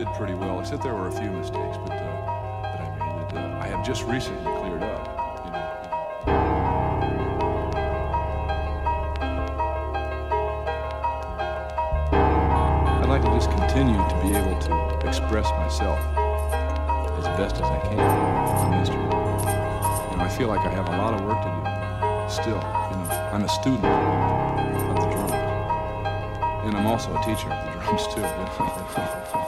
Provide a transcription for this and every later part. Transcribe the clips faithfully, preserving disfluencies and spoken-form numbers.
did pretty well, except there were a few mistakes, but uh, that I made that uh, I have just recently cleared up. You know, I'd like to just continue to be able to express myself as best as I can on the instrument. You know, I feel like I have a lot of work to do still. You know, I'm a student of the drums, and I'm also a teacher of the drums too. You know?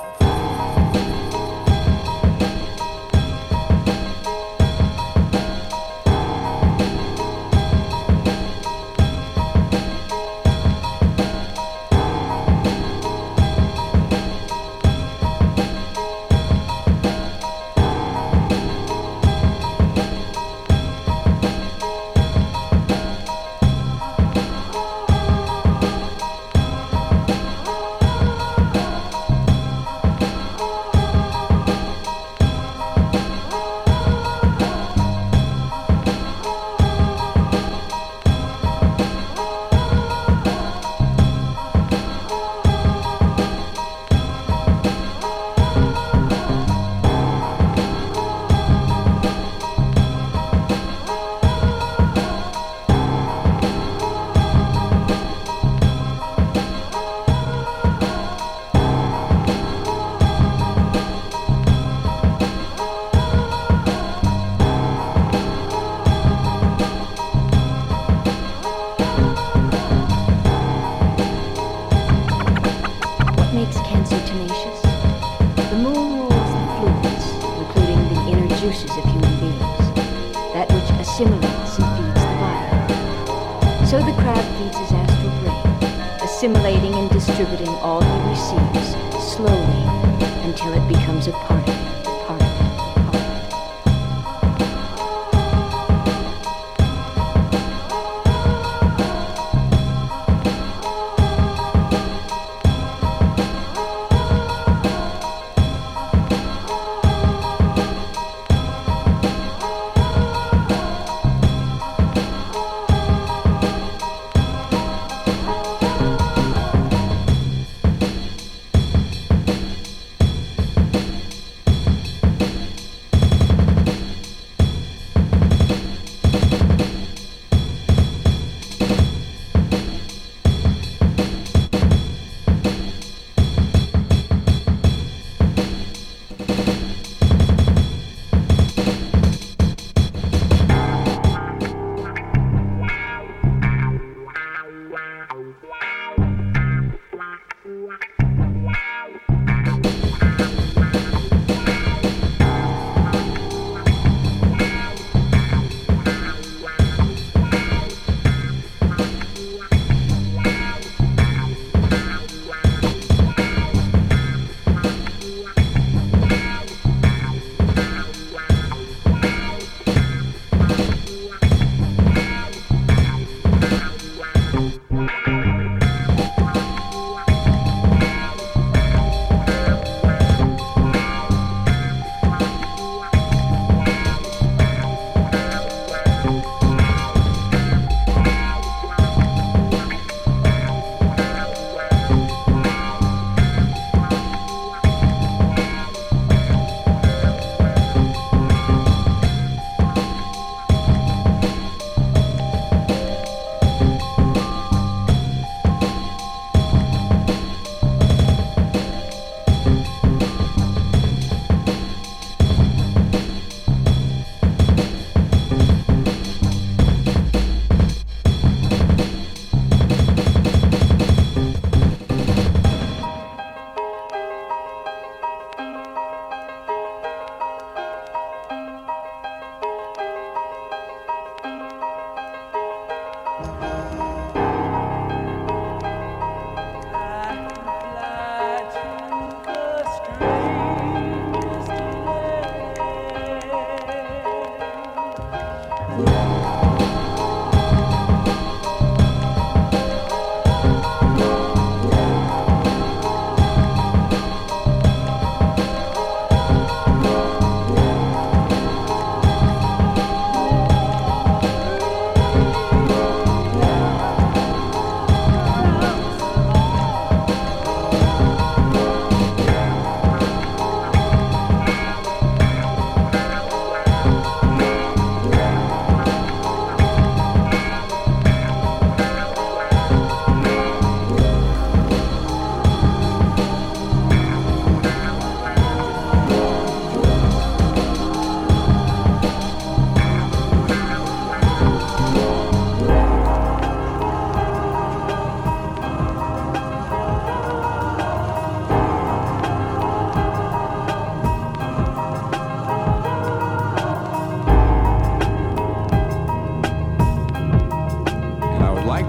assimilating and distributing all he receives slowly until it becomes a part of him, part of him, part of him.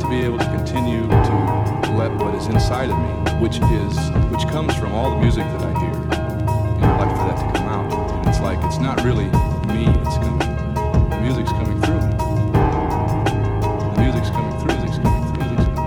to be able to continue to let what is inside of me, which is, which comes from all the music that I hear, you know, I'd like for that to come out. And it's like, it's not really me that's coming, the music's coming through me. The music's coming through, music's coming through, music's coming through, music's coming through.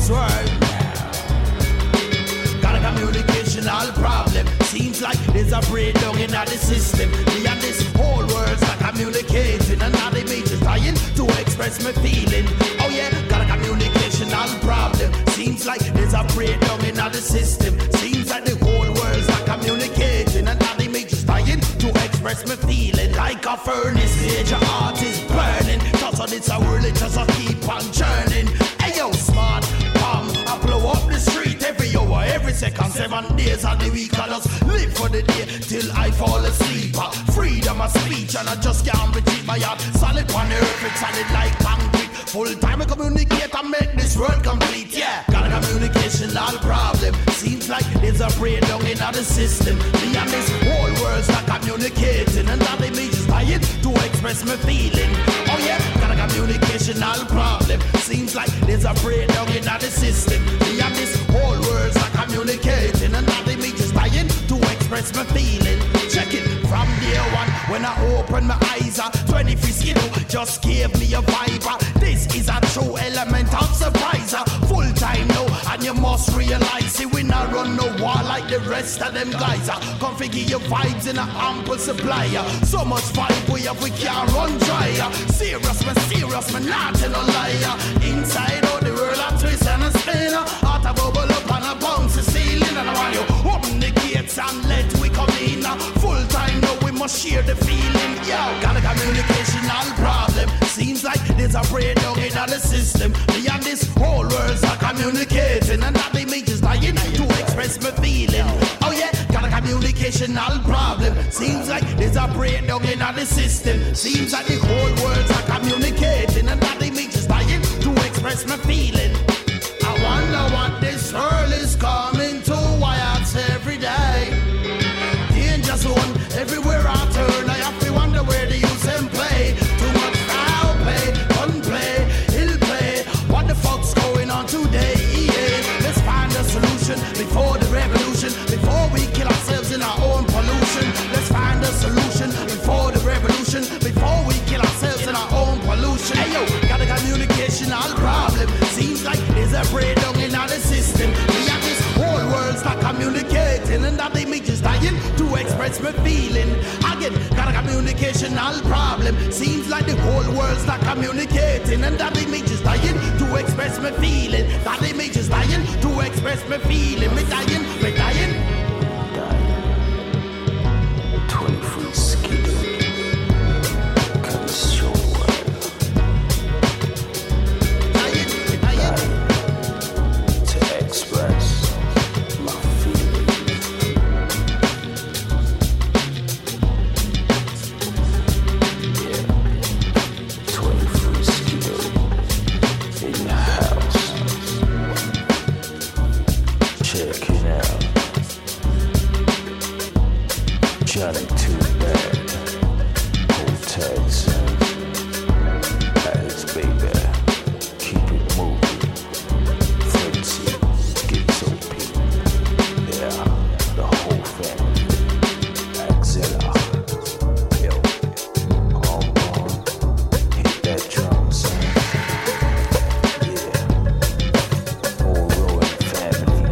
this world. Got a communicational problem. Seems like there's a breakdown in the system. Me and this whole world's not communicating, and now they me just trying to express my feeling. Oh yeah, got a communicational problem. Seems like there's a breakdown in the system. Seems like the whole world's not communicating, and now they me just trying to express my feeling. Like a furnace, major heart is burning. Toss on it's a world, it just a keep on churning. Hey yo, smart bomb, I blow up the street every hour, every second, seven days of the week. I just live for the day till I fall asleep. Freedom of speech, and I just can't retreat. My heart solid on earth, it's solid like concrete. Full time I communicate and make this world complete. Yeah, got a communicational problem. Seems like there's a breakdown in the system. Me and this whole world's not communicating, and now they me just dying to express my feeling. Oh yeah, got a communicational problem. Seems like there's a breakdown in the system. Me and this whole world's not communicating, and now they me just dying to express my feeling. Check it from day one when I open my eyes. Uh, twenty-three Skidoo just gave me a vibe. Uh, this is a true element of surprise. Uh, full time now, and you must realize, see, we not run no war like the rest of them guys. Uh, configure your vibes in an ample supply. Uh, so much vibe we have, we can't run dry. Uh, serious, man, serious, man, not in a lie. Uh, inside out the world, I twist and a spin. Uh, heart a bubble up and a bounce the ceiling. And I want you open the gates and let we come in. Uh, full time now, we must share the feeling. Yo, got a communicational problem. Seems like there's a breakdown in the system. Me and this whole world's not communicating, and that they me just dying to express my feeling. Oh yeah, got a communicational problem. Seems like there's a breakdown in the system. Seems like the whole world's not communicating, and that they me just dying to express my feeling. I wonder what this world is coming to. Why I every day. Danger zone, everywhere I turn, I have to wonder where they use and play. Too much foul play, gunplay, ill play. What the fuck's going on today? Yeah. Let's find a solution before the revolution, before we kill ourselves in our own pollution. Let's find a solution before the revolution, before we kill ourselves in our own pollution. Hey yo, got a communicational problem. Seems like there's a breakdown in our system. We have this whole world's not communicating, and that they me just dying to express my feeling. Again, got a communicational problem. Seems like the whole world's not communicating, and that they me just dying to express my feeling. That they me just dying to express my feeling. Me dying, me dying. twenty-three Skidoo. Cause your world. Dying, me dying. To express my feelings. Yeah. twenty-three Skidoo. In the house. Check it out. Johnny too bad. Hold tight, son. Eyes, baby. Keep it moving. Frenzy, Schizo P. Yeah, the whole family. Axilla. Yo. Home run. Hit that drum, son. Yeah. Whole Rowan family.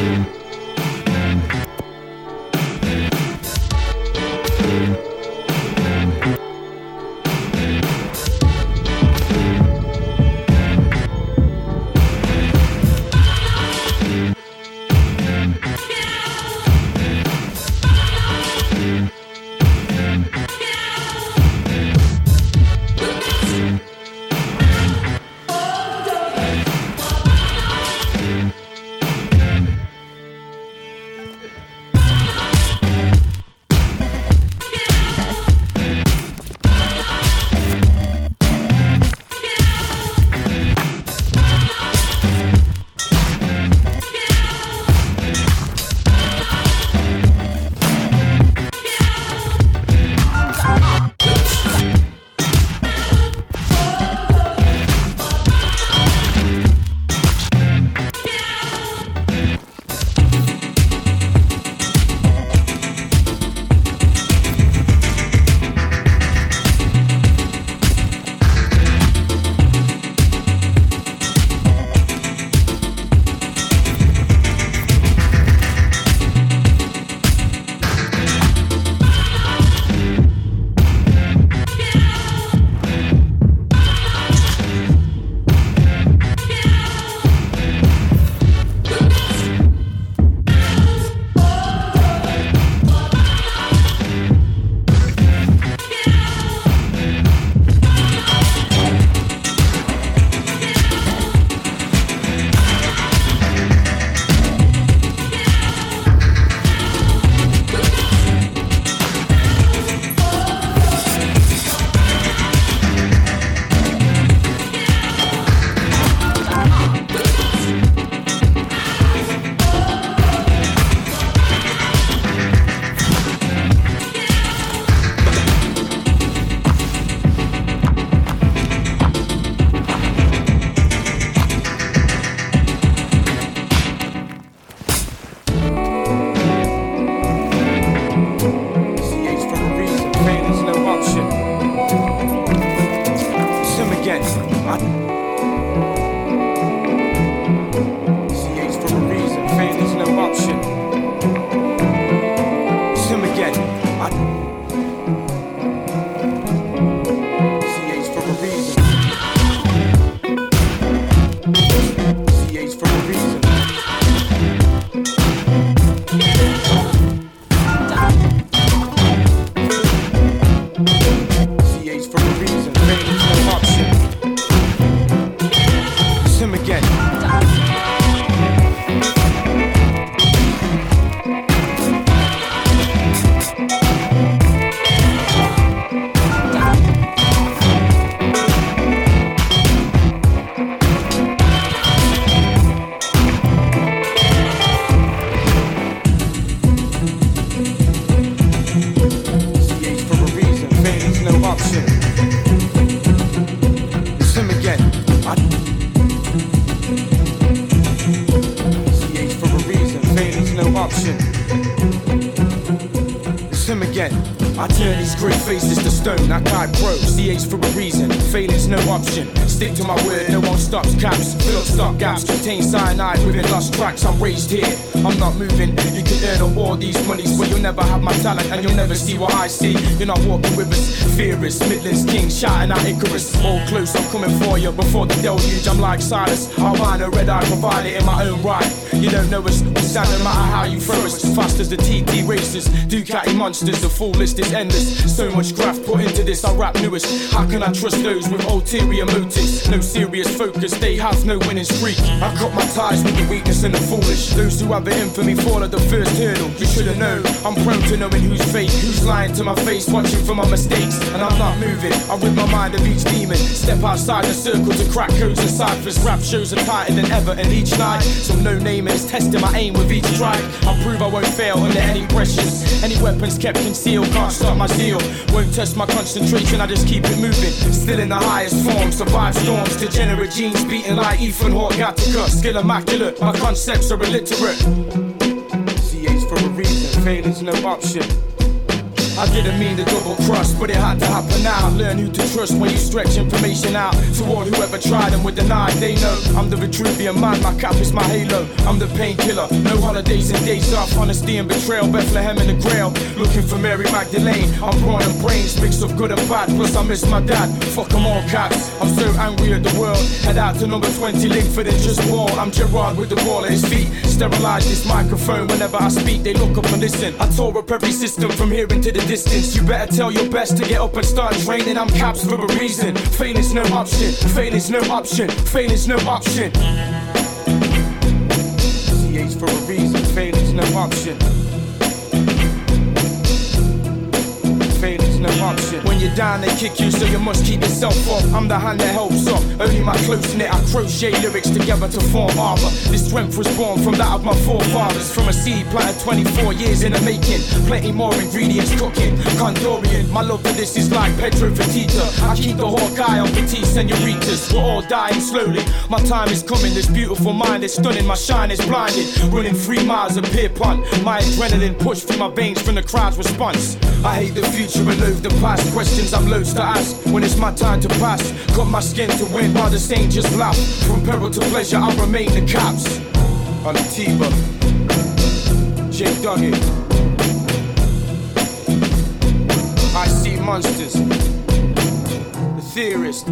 I turn these great faces to stone, I can't grow. C H for a reason, failing's no option. Stick to my word, no one stops caps. Fill up stop gaps, contain cyanide within lost tracks. I'm raised here, I'm not moving. You can earn all these monies, but you'll never have my talent and you'll never see what I see. You're not walking with us, fearless, Midlands king, shouting out Icarus. All close, I'm coming for you before the deluge. I'm like Silas, I'll find a red eye, provide it in my own right. You don't know us, we stand no matter how you throw us. Fast as the T T racers, Ducati monsters, the full list is endless. So much graft put into this, I rap newest. How can I trust those with ulterior motives? No serious focus, they have no winning streak. I cut my ties with the weakness and the foolish. Those who have it in for me fall at the first hurdle. You should've known, I'm prone to knowing who's fake, who's lying to my face, watching for my mistakes. And I'm not moving, I rid my mind of each demon. Step outside the circle to crack codes and ciphers. Rap shows are tighter than ever, and each night some no name is testing my aim with each strike. I prove I won't fail under any pressures. Any weapons kept concealed can't stop my zeal. Won't test my concentration, I just keep it moving. Still in the highest form, survive storms. Degenerate genes beating like Ethan Hawke, Gattaca. Skill immaculate, my concepts are illiterate. C H for a reason, failing's no option. I didn't mean to double cross, but it had to happen now. Learn who to trust when you stretch information out. To all who ever tried and were denied, they know I'm the Vitruvian man, my cap is my halo. I'm the painkiller, no holidays and days off. Honesty and betrayal, Bethlehem and the Grail. Looking for Mary Magdalene, I'm brawn and brains, mix of good and bad. Plus I miss my dad, fuck them all caps. I'm so angry at the world. Head out to number twenty, Linkford and just wall. I'm Gerard with the ball at his feet. Sterilize this microphone whenever I speak. They look up and listen. I tore up every system from here into the distance. You better tell your best to get up and start training. I'm caps for a reason. Failing's no option. Failing's no option. Failing's no option. C H for a reason. Failing's no option. Failing's no option. When you're down, they kick you, so you must keep yourself up. I'm the hand that helps up. Only my close knit, I crochet lyrics together to form armor. This strength was born from that of my forefathers. From a seed planted twenty-four years in the making. Plenty more ingredients cooking. Condorian, my love for this is like Pedro Fatita. I keep the hawk eye on petite senoritas. We're all dying slowly. My time is coming. This beautiful mind is stunning. My shine is blinded. Running three miles of Pierpont. My adrenaline pushed through my veins from the crowd's response. I hate the future and loathe the past. Questions I'm loath to ask when it's my time to pass. Got my skin to win while the saint just laugh. From peril to pleasure, I'll remain the caps. On the T-Buck, Jay Duggan. I see monsters. The theorist.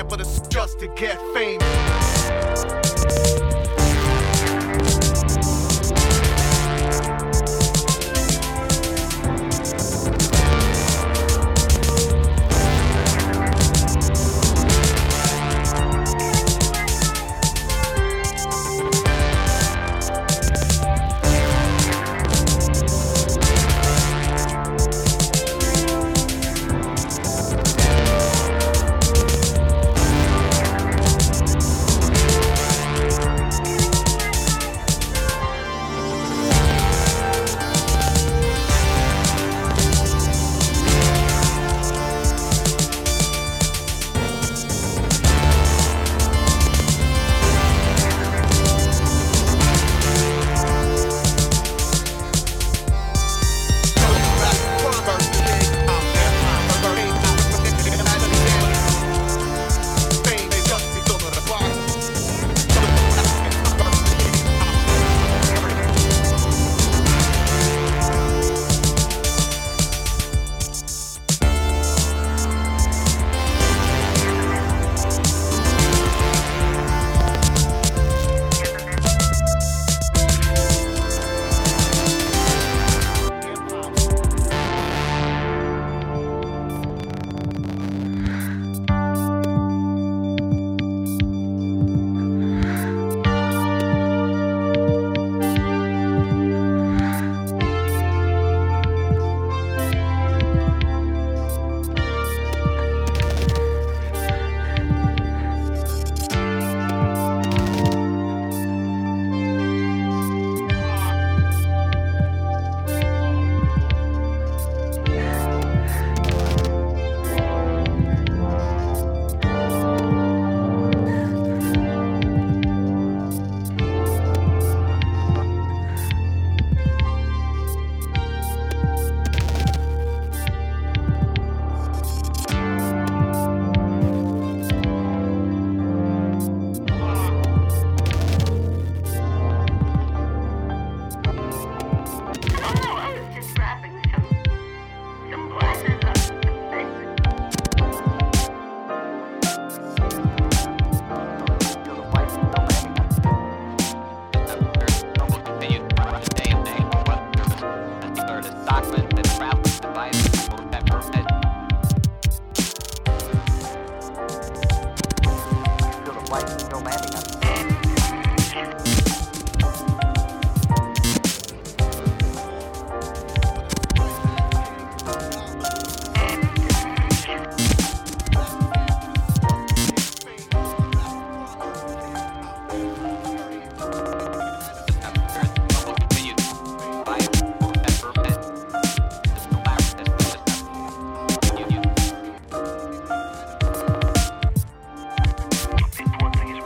stand for this just to get famous. One thing is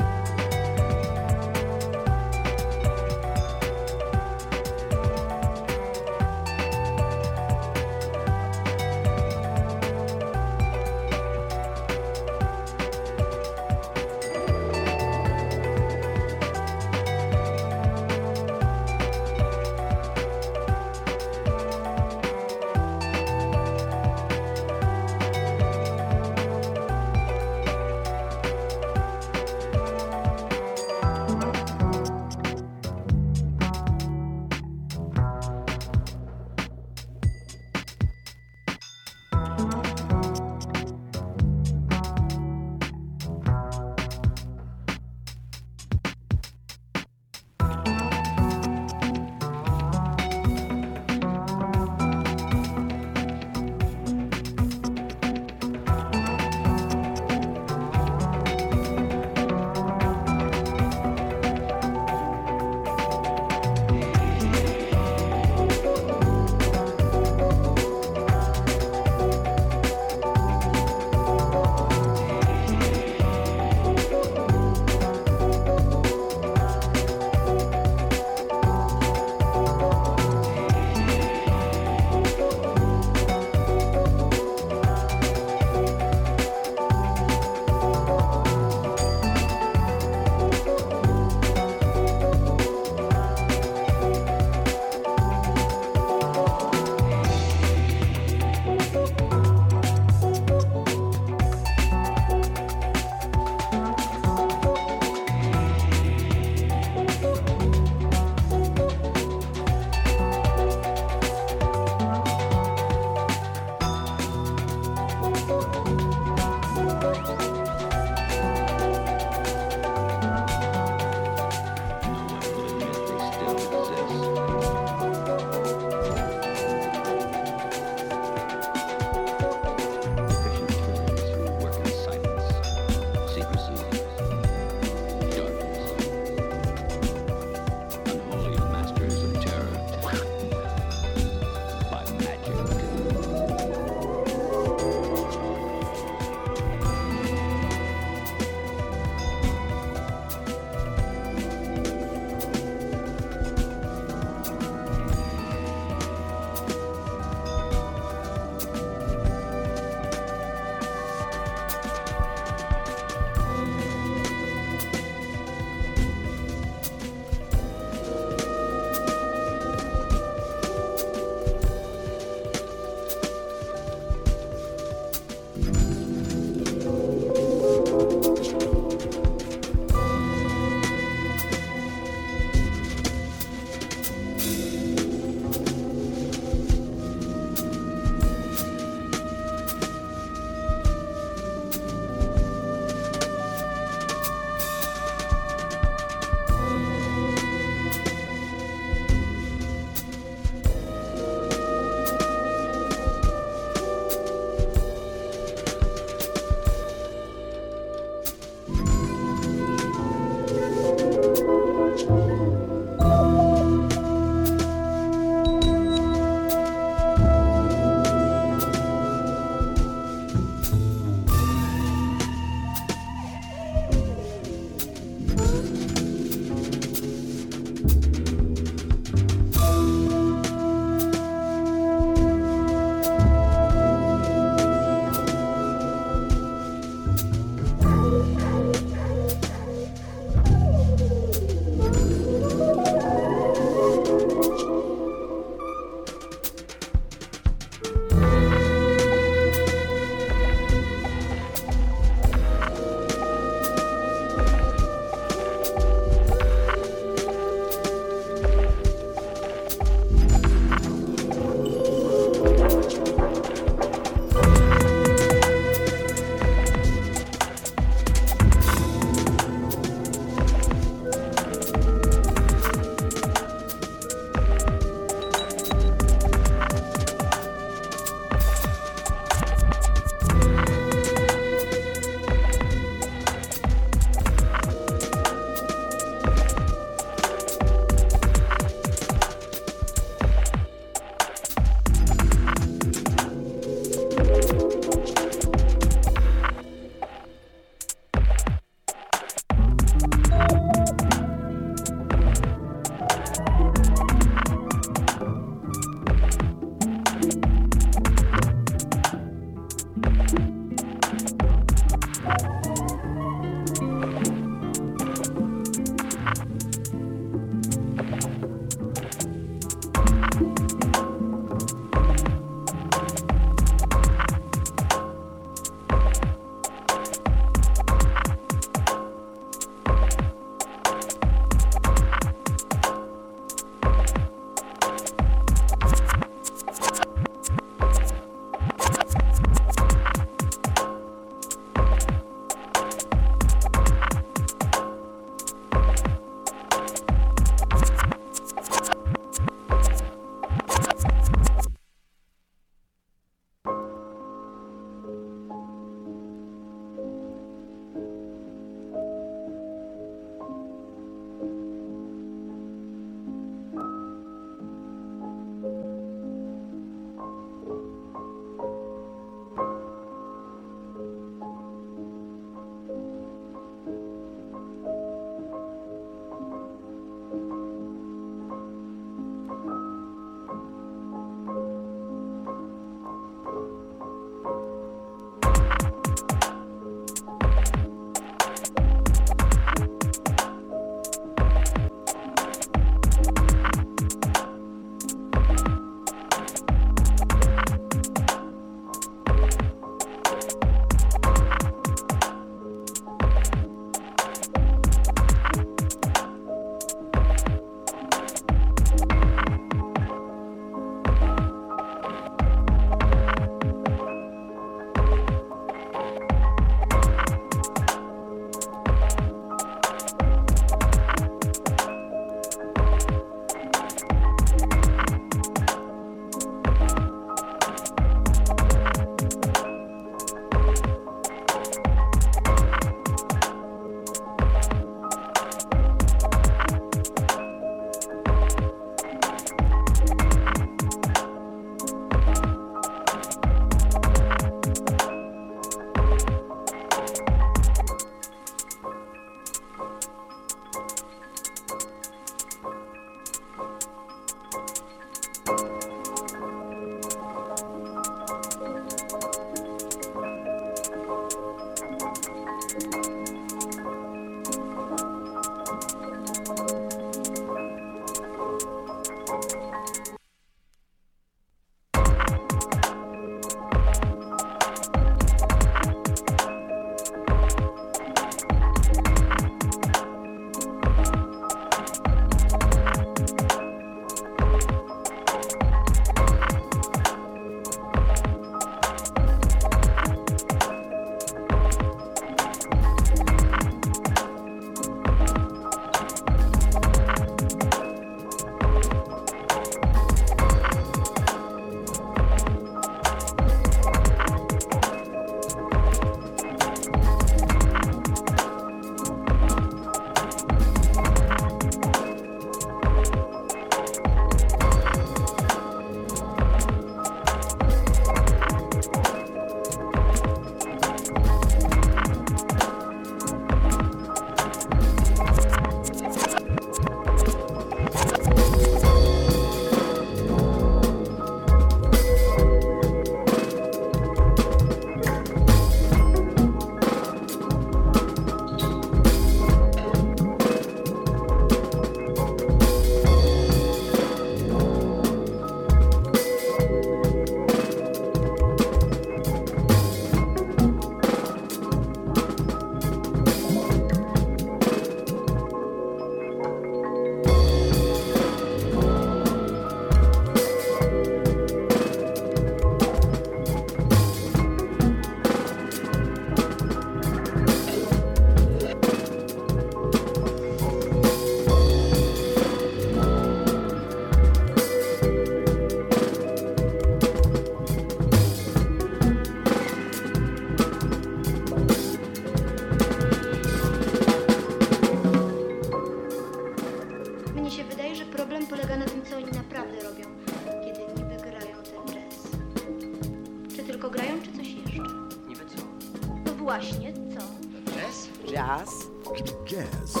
właśnie co? Jazz? Jazz. Jazz.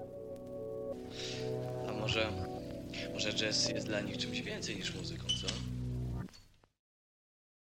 A może... może jazz jest dla nich czymś więcej niż muzyką, co?